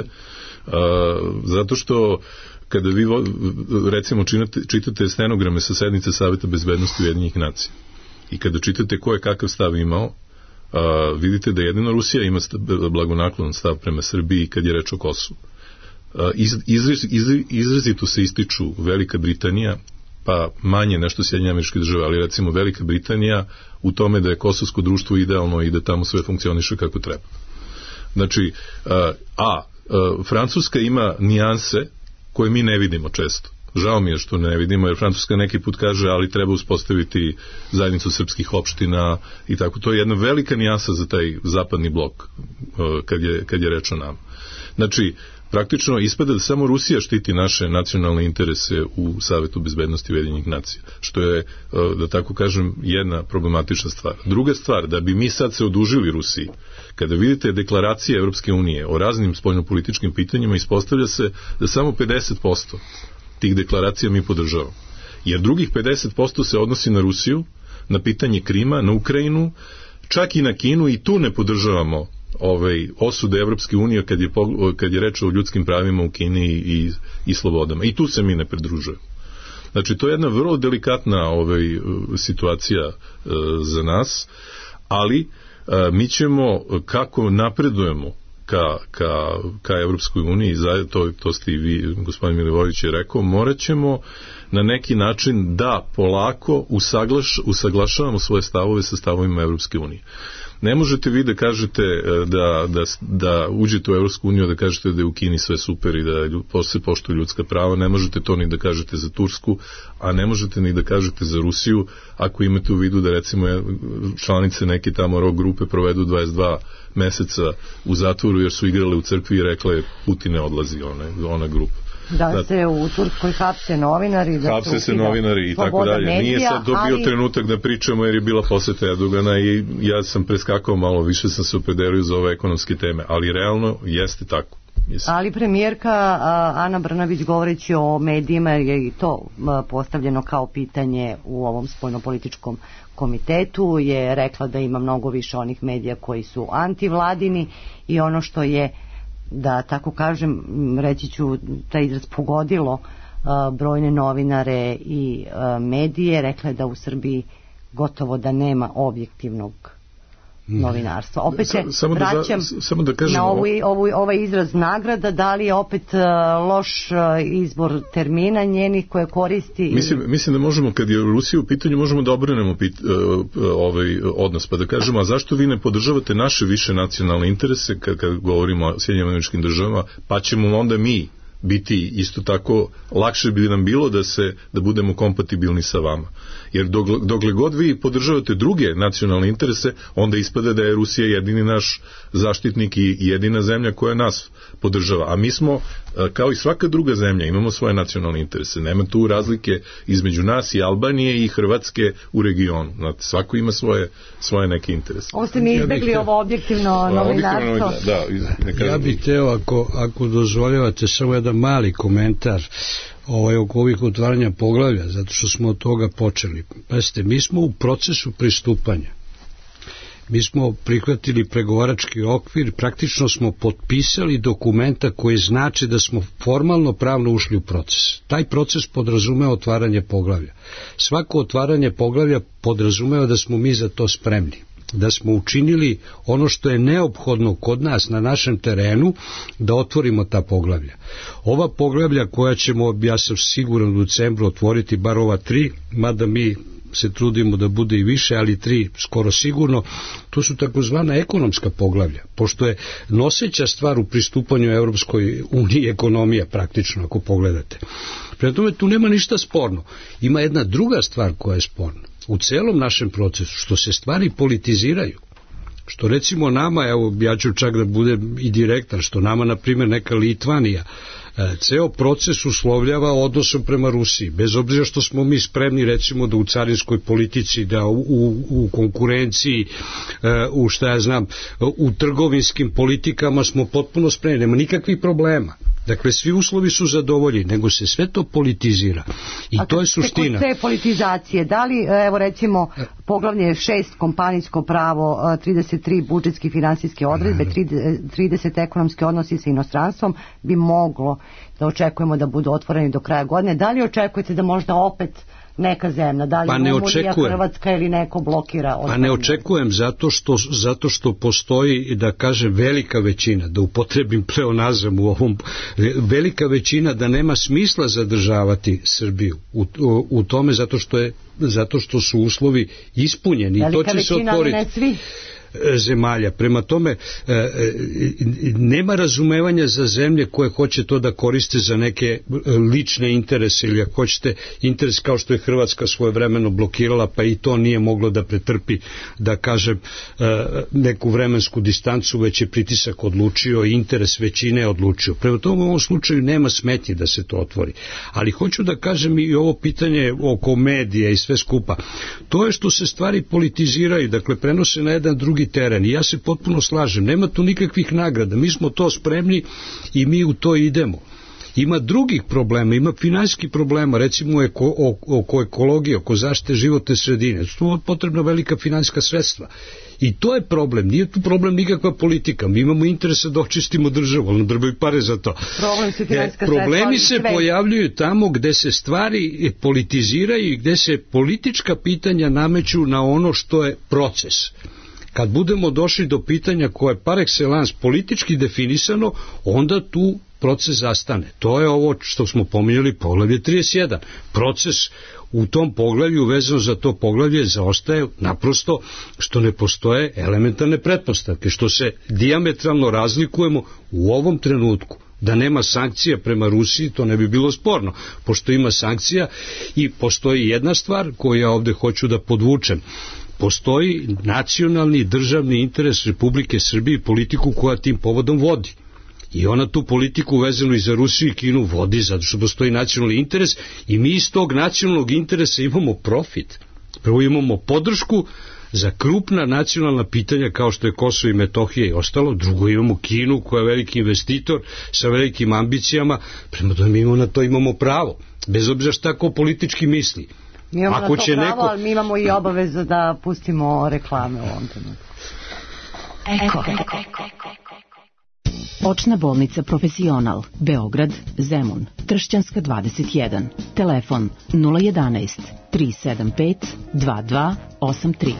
a, zato što kada vi recimo čitate, čitate stenograme sa sednice Saveta bezbednosti Ujedinjenih nacija i kada čitate ko je kakav stav imao, a, vidite da jedino Rusija ima blagonaklon stav prema Srbiji kad je reč o Kosovu. Iz, izraz, izraz, izrazito se ističu Velika Britanija, pa manje nešto Sjedinjene Američke Države, ali recimo Velika Britanija u tome da je kosovsko društvo idealno i da tamo sve funkcioniše kako treba. Znači, a, a Francuska ima nijanse koje mi ne vidimo često. Žao mi je što ne vidimo, jer Francuska neki put kaže, ali treba uspostaviti zajednicu srpskih opština i tako. To je jedna velika nijansa za taj zapadni blok kad je, kad je reč o nama. Znači, praktično ispada da samo Rusija štiti naše nacionalne interese u Savetu bezbednosti Ujedinjenih nacija, što je, da tako kažem, jedna problematična stvar. Druga stvar, da bi mi sad se odužili Rusiji, kada vidite deklaracije Evropske unije o raznim spoljnopolitičkim pitanjima, ispostavlja se da samo pedeset posto tih deklaracija mi podržavamo. Jer drugih pedeset posto se odnosi na Rusiju, na pitanje Krima, na Ukrajinu, čak i na Kinu, i tu ne podržavamo ovaj, osude Evropske unije kad je, kad je reč o ljudskim pravima u Kini i, i slobodama. I tu se mi ne pridružujemo. Znači, to je jedna vrlo delikatna ovaj, situacija e, za nas, ali e, mi ćemo, kako napredujemo ka, ka, ka Evropskoj uniji, to, to ste i vi, gospodin Milivojević je rekao, morat ćemo na neki način da polako usaglaš, usaglašavamo svoje stavove sa stavovima Evropske unije. Ne možete vi da kažete da, da, da uđete u Evropsku uniju, da kažete da je u Kini sve super i da se poštuju ljudska prava, ne možete to ni da kažete za Tursku, a ne možete ni da kažete za Rusiju, ako imate u vidu da recimo članice neke tamo rok grupe provedu dvadeset dva meseca u zatvoru jer su igrale u crkvi i rekle Putin ne odlazi, ona, ona grupa. Da, da se u Turskoj hapse novinari, da hapse se novinari i tako dalje. Medija, nije sad to bio ali... trenutak da pričamo jer je bila poseta Erdogana i ja sam preskakao malo, više sam se opredelio za ove ekonomske teme, ali realno jeste tako. Mislim. Ali premijerka Ana Brnabić, govoreći o medijima, je i to postavljeno kao pitanje u ovom spoljnopolitičkom komitetu, je rekla da ima mnogo više onih medija koji su antivladini i ono što je, da tako kažem, reći ću taj izraz, pogodilo uh, brojne novinare i uh, medije, rekla da u Srbiji gotovo da nema objektivnog novinarstva. Opet se samo vraćam da, samo da kažem, na ovu, ovu, ovaj izraz nagrada, da li je opet uh, loš uh, izbor termina njenih koje koristi? Mislim, mislim da možemo, kad je Rusija u pitanju, možemo da obranemo pit, uh, ovaj odnos, pa da kažemo, a zašto vi ne podržavate naše više nacionalne interese kad, kad govorimo o Sjedinjenim Američkim Državama, pa ćemo onda mi biti isto tako, lakše bi nam bilo da se da budemo kompatibilni sa vama. Jer dokle, dokle god vi podržavate druge nacionalne interese, onda ispada da je Rusija jedini naš zaštitnik i jedina zemlja koja nas podržava. A mi smo, kao i svaka druga zemlja, imamo svoje nacionalne interese. Nema tu razlike između nas i Albanije i Hrvatske u regionu. Znate, svako ima svoje, svoje neke interese. Ovo ste mi izbegli ja ovo objektivno novinarstvo. Da, da, ja bih teo, ako, ako dozvoljavate, samo jedan mali komentar ovaj, oko ovih otvaranja poglavlja, zato što smo od toga počeli. Pazite, mi smo u procesu pristupanja. Mi smo prihvatili pregovarački okvir, praktično smo potpisali dokumenta koji znači da smo formalno pravno ušli u proces. Taj proces podrazumeva otvaranje poglavlja. Svako otvaranje poglavlja podrazumeva da smo mi za to spremni, da smo učinili ono što je neophodno kod nas na našem terenu da otvorimo ta poglavlja. Ova poglavlja koja ćemo, ja sam siguran, u decembru otvoriti, bar ova tri, mada mi se trudimo da bude i više, ali tri skoro sigurno, to su takozvana ekonomska poglavlja, pošto je noseća stvar u pristupanju Evropskoj uniji ekonomija, praktično, ako pogledate. Prema tome, tu nema ništa sporno. Ima jedna druga stvar koja je sporna u celom našem procesu, što se stvari politiziraju. Što recimo nama, evo ja ću čak da budem i direktan, što nama na primjer neka Litvanija ceo proces uslovljava odnosom prema Rusiji, bez obzira što smo mi spremni recimo da u carinskoj politici, da u, u, u konkurenciji, u šta ja znam, u trgovinskim politikama smo potpuno spremni, nema nikakvih problema. Dakle, svi uslovi su zadovoljeni, nego se sve to politizira. I a to je suština. Kod te politizacije, da li, evo recimo, poglavlje šest, kompanijsko pravo, trideset tri budžetski finansijske odredbe, trideset ekonomski odnosi sa inostranstvom, bi moglo da očekujemo da budu otvoreni do kraja godine. Da li očekujete da možda opet neka zemlja, da li pa Rumunija, Hrvatska ili neko blokira? Pa ne očekujem, zato što, zato što postoji, da kažem, velika većina, da upotrebim pleonazam u ovom, velika većina da nema smisla zadržavati Srbiju u, u, u tome, zato što je zato što su uslovi ispunjeni. Velika to će se većina, otvoriti. ne svi zemalja. Prema tome, nema razumevanja za zemlje koje hoće to da koriste za neke lične interese ili ako hoćete interes kao što je Hrvatska svojevremeno blokirala, pa i to nije moglo da pretrpi, da kažem, neku vremensku distancu, već je pritisak odlučio i interes većine je odlučio. Prema tome u ovom slučaju nema smetnje da se to otvori. Ali hoću da kažem i ovo pitanje oko medija i sve skupa. To je što se stvari politiziraju, dakle prenose na jedan drugi teren i ja se potpuno slažem, nema tu nikakvih nagrada, mi smo to spremni i mi u to idemo. Ima drugih problema, ima finansijskih problema, recimo eko, oko ekologije, oko zaštite životne sredine, tu je potrebna velika finansijska sredstva. I to je problem, nije tu problem nikakva politika, mi imamo interesa da očistimo državu, ali nam trebaju pare za to. Problem su finansijska e, problemi sredstva, se pojavljuju tamo gde se stvari politiziraju i gde se politička pitanja nameću na ono što je proces. Kad budemo došli do pitanja koje je par excellence politički definisano, onda tu proces zastane. To je ovo što smo pominjali poglavlje trideset jedan. Proces u tom poglavlju vezano za to poglavlje zaostaje naprosto što ne postoje elementarne pretpostavke, što se dijametralno razlikujemo u ovom trenutku. Da nema sankcija prema Rusiji, to ne bi bilo sporno, pošto ima sankcija i postoji jedna stvar koju ja ovde hoću da podvučem. Postoji nacionalni državni interes Republike Srbije i politiku koja tim povodom vodi. I ona tu politiku vezanu i za Rusiju i Kinu vodi zato što postoji nacionalni interes i mi iz tog nacionalnog interesa imamo profit. Prvo imamo podršku za krupna nacionalna pitanja kao što je Kosovo i Metohija i ostalo, drugo imamo Kinu koja je veliki investitor sa velikim ambicijama, prema tome imamo na to imamo pravo, bez obzira šta ko politički misli. Mi imamo Ako na to će pravo, neko... ali mi imamo i obavezu da pustimo reklame u ovom trenutku. Eko. Očna bolnica Profesional, Beograd, Zemun, Tršćanska dvadeset jedan. Telefon nula jedanaest tri sedam pet dva dva osam tri.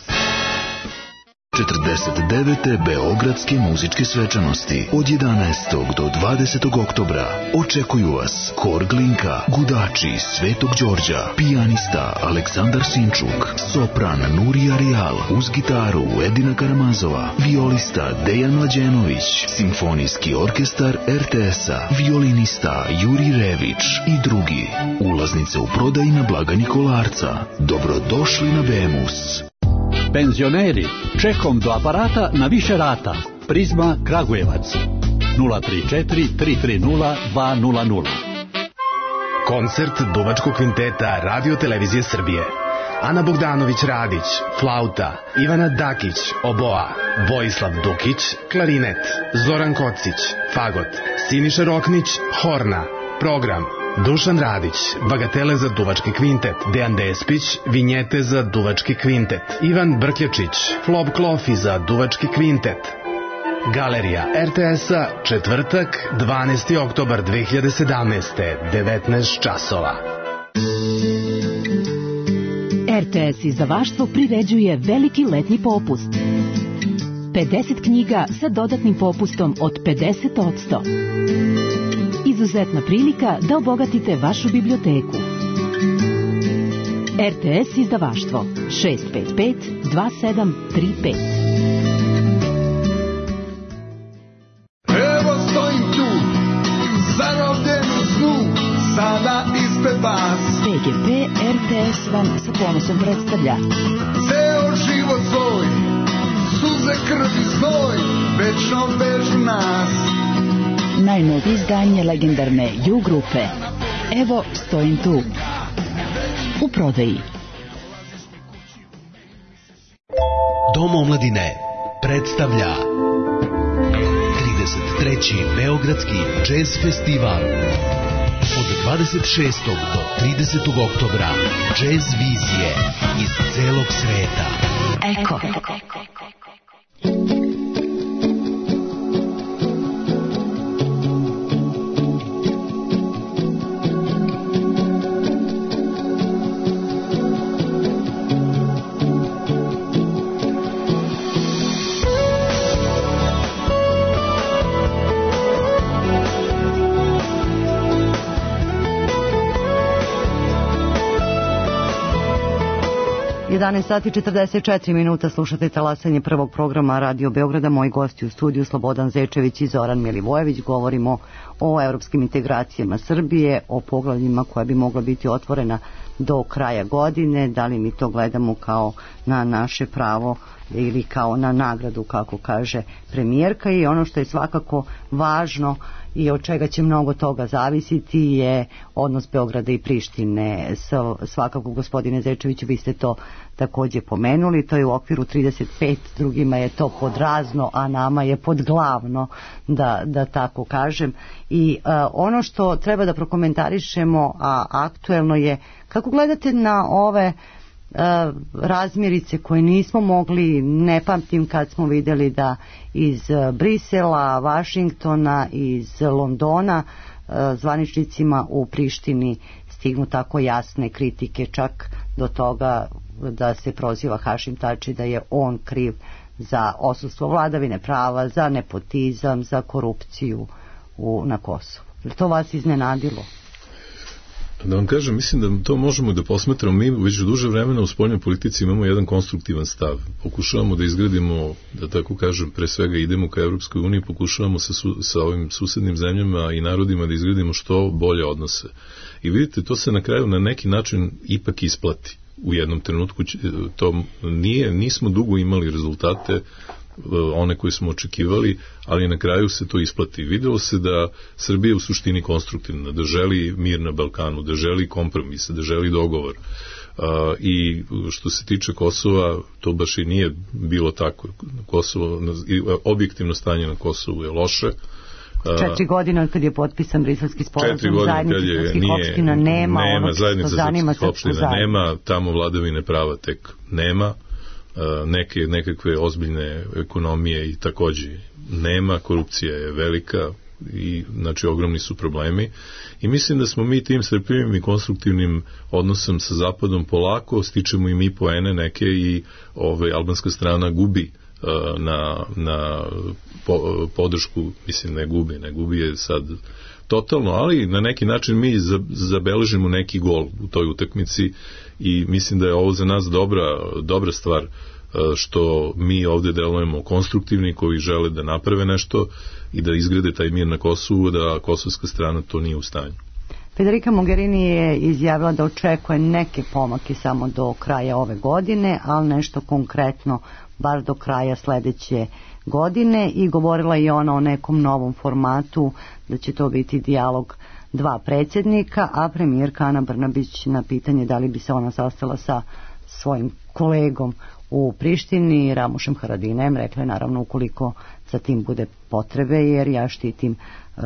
četrdeset devete Beogradske muzičke svečanosti od jedanaestog do dvadesetog oktobra. Očekuju vas Hor Glinka, Gudači Svetog Đorđa, pijanista Aleksandar Sinčuk, sopran Nurija Rijal, uz gitaru Edina Karamazova, violista Dejan Mlađenović, simfonijski orkestar er te es-a, violinista Juri Rević i drugi. Ulaznice u prodaji na blagajni Kolarca. Dobrodošli na Bemus. Penzioneri, čekom do aparata na više rata. Prizma Kragujevac nula tri četiri tri tri nula dva nula nula. Koncert Duvačkog kvinteta Radio Televizije Srbije. Ana Bogdanović-Radić, flauta, Ivana Dakić, oboa, Vojislav Dukić, klarinet, Zoran Kocić, fagot, Siniša Roknić, horna. Program: Dušan Radić, bagatele za Duvački kvintet, Dejan Despić, vinjete za Duvački kvintet, Ivan Brkljačić, flop klofi za Duvački kvintet. Galerija er te es-a, četvrtak, dvanaesti oktobar dve hiljade sedamnaeste, devetnaest časova. er te es izdavaštvo priređuje veliki letnji popust. pedeset knjiga sa dodatnim popustom od pedeset posto. Izuzetna prilika da obogatite vašu biblioteku. er te es izdavaštvo šest pet pet dva sedam tri pet. Evo stojim tu, zarobljen u snu, sada ispred vas. te ge pe er te es vam sa ponosom predstavlja Ceo život svoj, suze, krv i znoj, večno vežu nas. najnovije izdanje legendarne Ju grupe. Evo stojim tu. U prodaji. Dom omladine predstavlja trideset treći Beogradski džez festival. Od dvadeset šestog do tridesetog oktobra džez vizije iz celog sveta. Eko. jedanaest sati četrdeset četiri minuta, slušate talasanje prvog programa Radio Beograda. Moji gosti u studiju Slobodan Zečević i Zoran Milivojević. Govorimo o evropskim integracijama Srbije, o poglavljima koja bi mogla biti otvorena do kraja godine. Da li mi to gledamo kao na naše pravo ili kao na nagradu, kako kaže premijerka. I ono što je svakako važno i od čega će mnogo toga zavisiti je odnos Beograda i Prištine. Svakako, gospodine Zečeviću, vi ste to takođe pomenuli, to je u okviru trideset pet, drugima je to podrazno, a nama je podglavno, da, da tako kažem. I a, ono što treba da prokomentarišemo, a aktuelno je, kako gledate na ove a, razmirice koje nismo mogli, ne pamtim kad smo videli da iz Brisela, Vašingtona, iz Londona a, zvaničnicima u Prištini stignu tako jasne kritike, čak do toga da se proziva Hašim Tači da je on kriv za odsustvo vladavine prava, za nepotizam, za korupciju u, na Kosovu. Je to vas iznenadilo? Da vam kažem, mislim da to možemo da posmetramo. Mi već duže vremena u spoljnoj politici imamo jedan konstruktivan stav. Pokušavamo da izgradimo, da tako kažem, pre svega idemo ka Evropskoj uniji, pokušavamo sa, su, sa ovim susednim zemljama i narodima da izgradimo što bolje odnose. I vidite, to se na kraju na neki način ipak isplati. U jednom trenutku to nije, nismo dugo imali rezultate one koje smo očekivali, ali na kraju se to isplati. Videlo se da Srbija je u suštini konstruktivna, da želi mir na Balkanu, da želi kompromise, da želi dogovor. Uh, i što se tiče Kosova, to baš i nije bilo tako. Kosovo, objektivno stanje na Kosovu je loše. Četiri godine od kad je potpisan Briselski sporazum, zajednice srpskih opština nema, nema ono što zanima srpsku zajednicu. Nema, tamo vladavine prava tek nema, neke, nekakve ozbiljne ekonomije i takođe nema, korupcija je velika i znači ogromni su problemi i mislim da smo mi tim strpljivim i konstruktivnim odnosom sa Zapadom polako stičemo i mi poene neke i ovaj, albanska strana gubi na, na po, podršku, mislim ne gubi, ne gubi je sad totalno, ali na neki način mi zabeležimo neki gol u toj utakmici i mislim da je ovo za nas dobra, dobra stvar što mi ovde delujemo konstruktivni koji žele da naprave nešto i da izgrade taj mir na Kosovu, da kosovska strana to nije u stanju. Federica Mogherini je izjavila da očekuje neke pomake samo do kraja ove godine, ali nešto konkretno bar do kraja sledeće godine i govorila je ona o nekom novom formatu, da će to biti dijalog dva predsjednika, a premijerka Ana Brnabić na pitanje da li bi se ona sastala sa svojim kolegom u Prištini, Ramušem Haradinajem, rekla je naravno ukoliko za tim bude potrebe, jer ja štitim uh,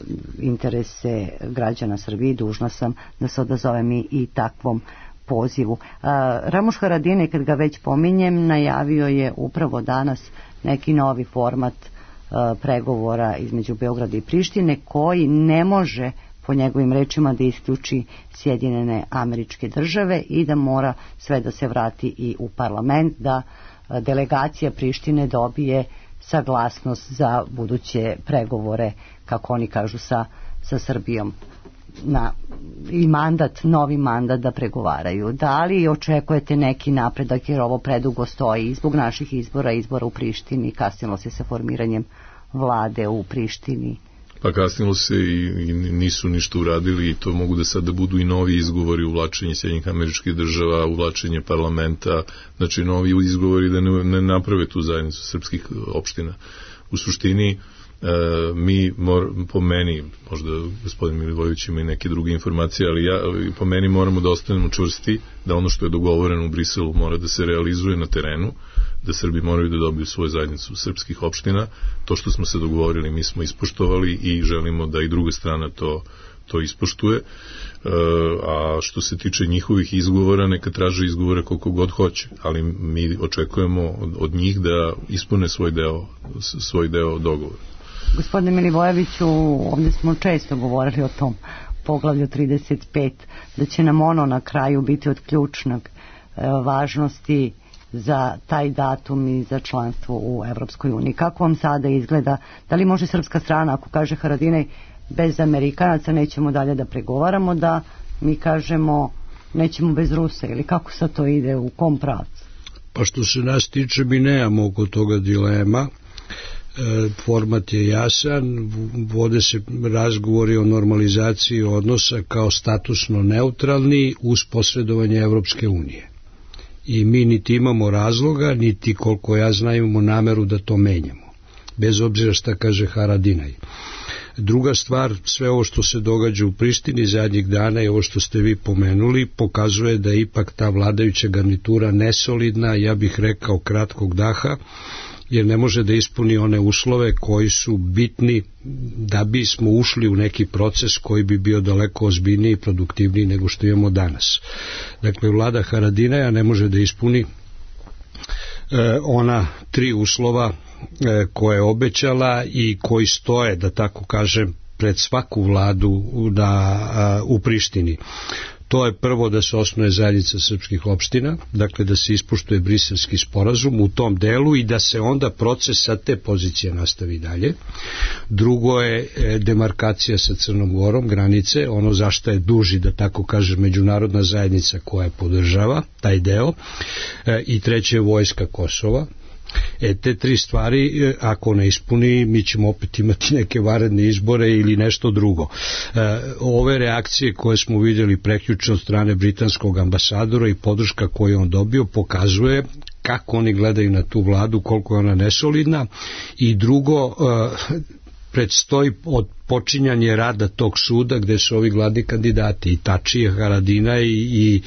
interese građana Srbije, dužna sam da se odazovem i, i takvom pozivu. Uh, Ramuš Haradinaj, kad ga već pominjem, najavio je upravo danas neki novi format uh, pregovora između Beograda i Prištine koji ne može po njegovim rečima da isključi Sjedinjene Američke Države i da mora sve da se vrati i u parlament, da uh, delegacija Prištine dobije saglasnost za buduće pregovore, kako oni kažu, sa, sa Srbijom. Na, i mandat, novi mandat da pregovaraju. Da li očekujete neki napredak, jer ovo predugo stoji i zbog naših izbora, izbora u Prištini, kasnilo se sa formiranjem vlade u Prištini? Pa kasnilo se i, i nisu ništa uradili i to mogu da sada budu i novi izgovori, uvlačenje Sjedinjenih Američkih Država, uvlačenje parlamenta, znači novi izgovori da ne, ne naprave tu zajednicu srpskih opština. U suštini E, mi, mor, po meni, možda gospodin Milivojević ima i neke druge informacije, ali ja, po meni moramo da ostanemo čvrsti, da ono što je dogovoreno u Briselu mora da se realizuje na terenu, da Srbi moraju da dobiju svoju zajednicu srpskih opština. To što smo se dogovorili mi smo ispoštovali i želimo da i druga strana to, to ispoštuje. E, a što se tiče njihovih izgovora, neka traže izgovore koliko god hoće, ali mi očekujemo od, od njih da ispune svoj deo, svoj deo dogovora. Gospodine Milivojeviću, ovdje smo često govorili o tom poglavlju trideset pet, da će nam ono na kraju biti od ključnog e, važnosti za taj datum i za članstvo u Evropskoj uniji. Kako vam sada izgleda? Da li može srpska strana, ako kaže Haradinaj, bez Amerikanaca nećemo dalje da pregovaramo, da mi kažemo nećemo bez Rusa, ili kako sad to ide, u kom pravcu? Pa što se nas tiče, mi nemamo oko toga dilema. E, format je jasan, vode se razgovori o normalizaciji odnosa kao statusno neutralni uz posredovanje Evropske unije. I mi niti imamo razloga, niti koliko ja znam imamo nameru da to menjamo, bez obzira šta kaže Haradinaj. Druga stvar, sve ovo što se događa u Prištini zadnjih dana i ovo što ste vi pomenuli, pokazuje da je ipak ta vladajuća garnitura nesolidna, ja bih rekao kratkog daha, jer ne može da ispuni one uslove koji su bitni da bismo ušli u neki proces koji bi bio daleko ozbiljniji i produktivniji nego što imamo danas. Dakle, vlada Haradinaja ne može da ispuni e, ona tri uslova e, koje je obećala i koji stoje, da tako kažem, pred svaku vladu na, a, u Prištini. To je prvo da se osnuje zajednica srpskih opština, dakle da se ispoštuje Briselski sporazum u tom delu i da se onda proces sa te pozicije nastavi dalje. Drugo je demarkacija sa Crnom Gorom, granice, ono zašto je duži, da tako kaže, međunarodna zajednica koja podržava taj deo. I treće je vojska Kosova. E, te tri stvari, ako ne ispuni, mi ćemo opet imati neke vanredne izbore ili nešto drugo. E, ove reakcije koje smo vidjeli prekjuče od strane britanskog ambasadora i podrška koju on dobio pokazuje kako oni gledaju na tu vladu, koliko je ona nesolidna. I drugo, e, predstoji od počinjanje rada tog suda gde su ovi glavni kandidati i Tačije, Haradina i, i,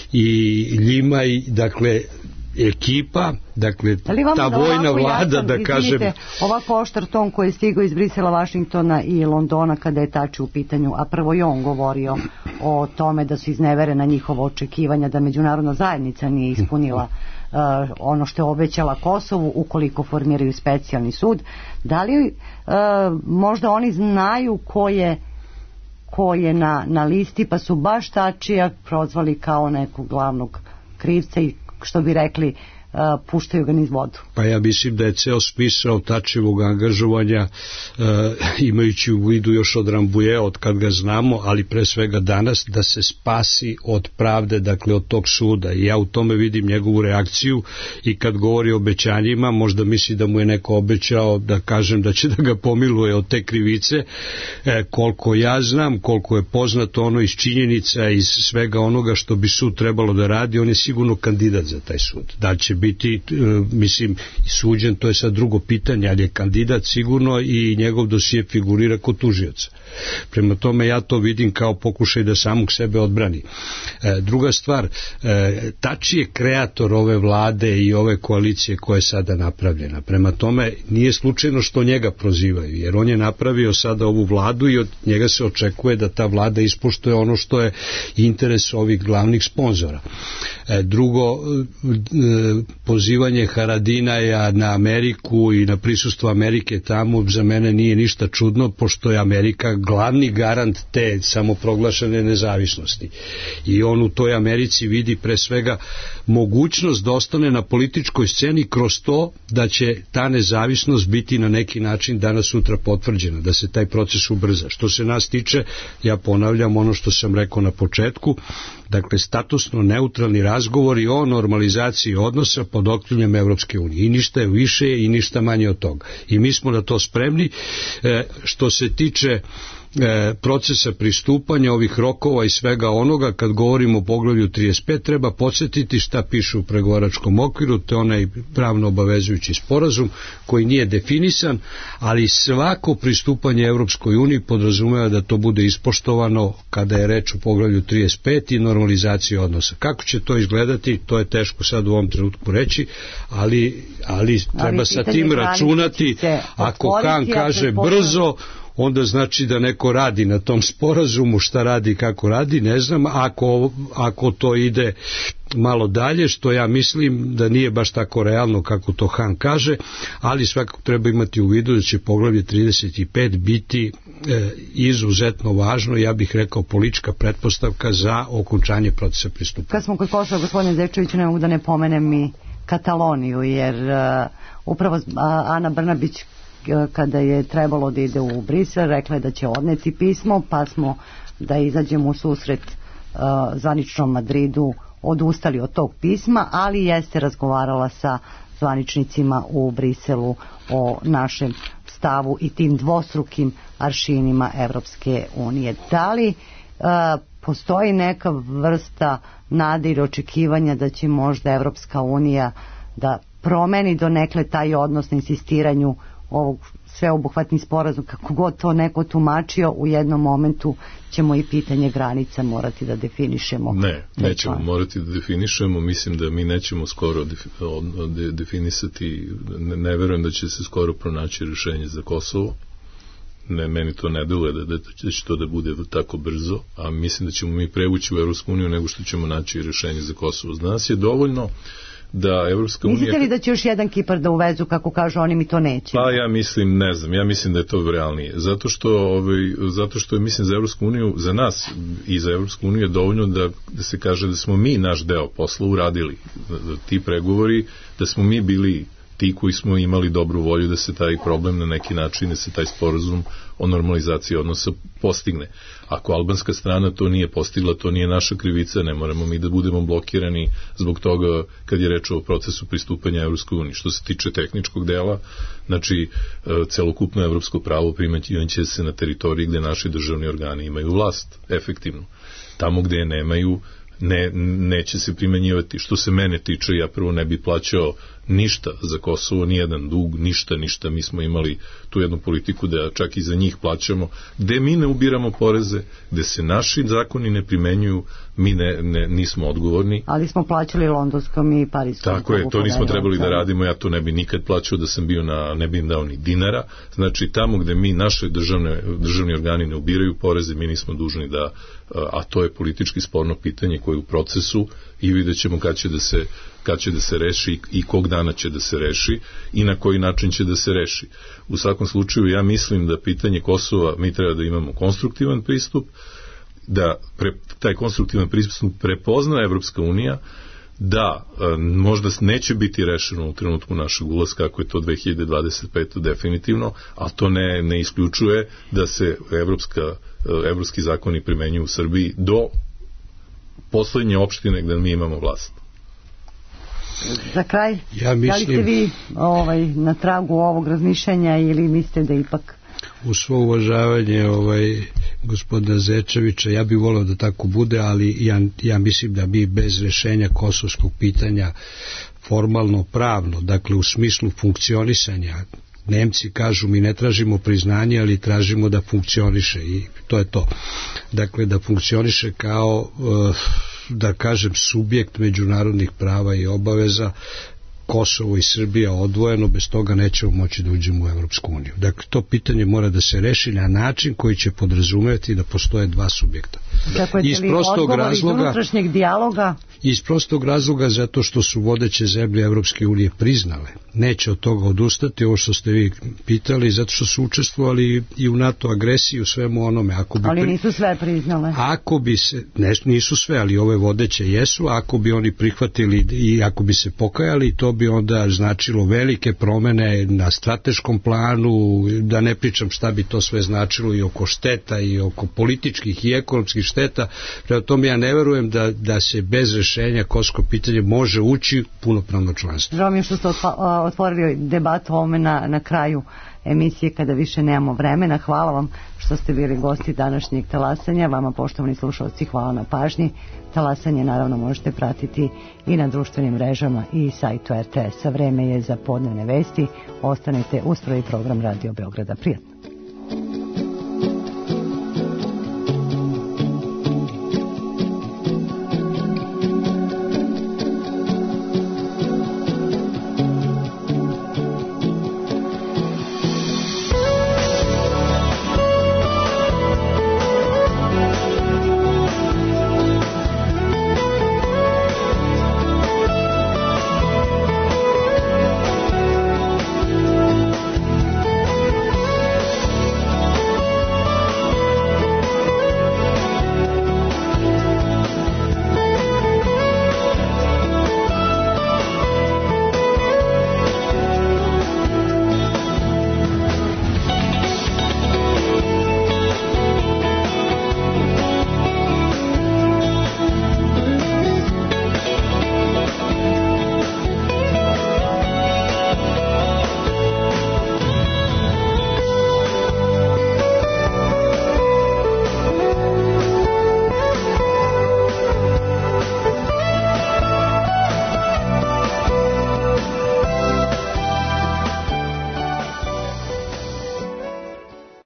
i Ljima i dakle ekipa, dakle ta vojna vlada, jasan, da kažem, ovako oštar ton koji je stigao iz Brisela, Vašingtona i Londona kada je Tači u pitanju, a prvo je on govorio o tome da su izneverena njihova očekivanja, da međunarodna zajednica nije ispunila uh, ono što je obećala Kosovu ukoliko formiraju specijalni sud. Da li uh, možda oni znaju ko je ko je na, na listi, pa su baš Tačija prozvali kao nekog glavnog krivca i, što bi rekli, uh, puštaju ga niz vodu. Pa ja mislim da je ceo smisao Tačevog angažovanja, uh, imajući u vidu još od Rambuje, od kad ga znamo, ali pre svega danas, da se spasi od pravde, dakle od tog suda. I ja u tome vidim njegovu reakciju i kad govori o obećanjima, možda misli da mu je neko obećao, da kažem, da će da ga pomiluje od te krivice. E, koliko ja znam, koliko je poznato ono iz činjenica, iz svega onoga što bi sud trebalo da radi, on je sigurno kandidat za taj sud. Da će biti, mislim, suđen, to je sad drugo pitanje, ali je kandidat sigurno i njegov dosije figurira kod tužioca. Prema tome ja to vidim kao pokušaj da samog sebe odbrani. E, druga stvar, e, Tači je kreator ove vlade i ove koalicije koja je sada napravljena. Prema tome nije slučajno što njega prozivaju, jer on je napravio sada ovu vladu i od njega se očekuje da ta vlada ispoštuje ono što je interes ovih glavnih sponzora. E, drugo, e, pozivanje Haradinaja na Ameriku i na prisustvo Amerike tamo za mene nije ništa čudno, pošto je Amerika glavni garant te samoproglašene nezavisnosti. I on u toj Americi vidi pre svega mogućnost da ostane na političkoj sceni kroz to da će ta nezavisnost biti na neki način danas sutra potvrđena, da se taj proces ubrza. Što se nas tiče, ja ponavljam ono što sam rekao na početku, dakle statusno neutralni razgovori o normalizaciji odnosa pod okriljem Evropske unije. I ništa je više i ništa manje od toga. I mi smo na to spremni. E, što se tiče e, procesa pristupanja, ovih rokova i svega onoga, kad govorimo o poglavlju trideset pet, treba podsjetiti šta piše u pregovaračkom okviru, to je onaj pravno obavezujući sporazum koji nije definisan, ali svako pristupanje Evropskoj uniji podrazumeva da to bude ispoštovano kada je reč u poglavlju trideset pet i normalizaciji odnosa. Kako će to izgledati, to je teško sad u ovom trenutku reći, ali, ali treba ali sa tim računati. Ako Han kaže brzo, onda znači da neko radi na tom sporazumu, šta radi, kako radi, ne znam. Ako, ako to ide malo dalje, što ja mislim da nije baš tako realno kako to Han kaže, ali svakako treba imati u vidu da će poglavlje trideset pet biti e, izuzetno važno, ja bih rekao politička pretpostavka za okončanje procesa pristupanja. Kad smo kod Kosova, gospodine Zečeviću, ne mogu da ne pomenem i Kataloniju, jer uh, upravo uh, Ana Brnabić kada je trebalo da ide u Brisel, rekla je da će odneti pismo, pa smo da izađemo u susret zvaničnom Madridu odustali od tog pisma, ali jeste razgovarala sa zvaničnicima u Briselu o našem stavu i tim dvostrukim aršinima Evropske unije. Da li uh, postoji neka vrsta nade ili očekivanja da će možda Evropska unija da promeni donekle taj odnos na insistiranju ovog sveobuhvatni sporazum, kako god to neko tumačio, u jednom momentu ćemo i pitanje granica morati da definišemo? Ne, nećemo morati da definišemo, mislim da mi nećemo skoro definisati, ne, ne verujem da će se skoro pronaći rješenje za Kosovo, ne, meni to ne deluje da, da će to da bude tako brzo, a mislim da ćemo mi prevući u Evropsku uniju nego što ćemo naći rješenje za Kosovo. Za nas je dovoljno da Evropska unija... Mislite li da će još jedan Kipar da uvezu, kako kažu oni, mi to neće? Pa ja mislim, ne znam, ja mislim da je to realnije. Zato što, ovaj, zato što je, mislim, za Evropsku uniju, za nas i za Evropsku uniju je dovoljno da, da se kaže da smo mi naš deo posla uradili. Da, da ti pregovori, da smo mi bili ti koji smo imali dobru volju da se taj problem na neki način, da se taj sporazum o normalizaciji odnosa postigne. Ako albanska strana to nije postigla, to nije naša krivica, ne moramo mi da budemo blokirani zbog toga kad je reč o procesu pristupanja Evropskoj uniji. Što se tiče tehničkog dela, znači celokupno evropsko pravo primenjivaće se na teritoriji gde naši državni organi imaju vlast, efektivno. Tamo gde je nemaju, ne, neće se primenjivati. Što se mene tiče, ja prvo ne bi plaćao ništa za Kosovo, nijedan dug, ništa, ništa. Mi smo imali tu jednu politiku da čak i za njih plaćamo, gde mi ne ubiramo poreze, gde se naši zakoni ne primenjuju, mi ne, ne, nismo odgovorni. Ali smo plaćali londonskom i parijskom. Tako je, to nismo trebali da radimo, ja to ne bi nikad plaćao da sam bio na, ne bi im dao ni dinara. Znači tamo gde mi, naše državne, državni organi ne ubiraju poreze, mi nismo dužni da, a to je politički sporno pitanje koje je u procesu i vidjet ćemo kad će da se kad će da se reši i kog dana će da se reši i na koji način će da se reši. U svakom slučaju ja mislim da pitanje Kosova mi treba da imamo konstruktivan pristup, da pre, taj konstruktivan pristup prepozna Evropska unija, da e, možda neće biti rešeno u trenutku našeg ulaska, kako je to dve hiljade dvadeset pete definitivno, ali to ne, ne isključuje da se evropska, evropski zakoni primenjuju u Srbiji do poslednje opštine gde mi imamo vlast. Za kraj, ja mislim, da li ste vi ovaj, na tragu ovog razmišljanja ili mislite da ipak... U svo uvažavanje ovaj, gospodina Zečevića, ja bih voleo da tako bude, ali ja, ja mislim da mi bez rešenja kosovskog pitanja formalno pravno, dakle u smislu funkcionisanja, Nemci kažu mi ne tražimo priznanje, ali tražimo da funkcioniše i to je to. Dakle da funkcioniše kao da kažem subjekt međunarodnih prava i obaveza, Kosovo i Srbija odvojeno, bez toga nećemo moći da uđemo u Evropsku uniju. Dakle, to pitanje mora da se reši na način koji će podrazumeti da postoje dva subjekta. Dakle, iz prostog razloga, iz unutrašnjeg dijaloga? Iz prostog razloga zato što su vodeće zemlje Evropske unije priznale. Neće od toga odustati, ovo što ste vi pitali, zato što su učestvovali i u NATO agresiji, u svemu onome. Ako bi ali nisu sve priznale. Ako bi se, ne, nisu sve, ali ove vodeće jesu, ako bi oni prihvatili i ako bi se pokajali, to bi onda značilo velike promene na strateškom planu, da ne pričam šta bi to sve značilo i oko šteta i oko političkih i ekonomskih šteta. Prema tome ja ne verujem da, da se bez rešenja kosovsko pitanje može ući punopravno članstvo. Žao mi je što ste otvorili debatu o ovome na, na kraju emisije kada više nemamo vremena. Hvala vam što ste bili gosti današnjeg talasanja. Vama, poštovani slušalci, hvala na pažnji. Talasanje naravno možete pratiti i na društvenim mrežama i sajtu er te es-a. Vreme je za podnevne vesti. Ostanite uz prvi program Radio Beograda. Prijatno.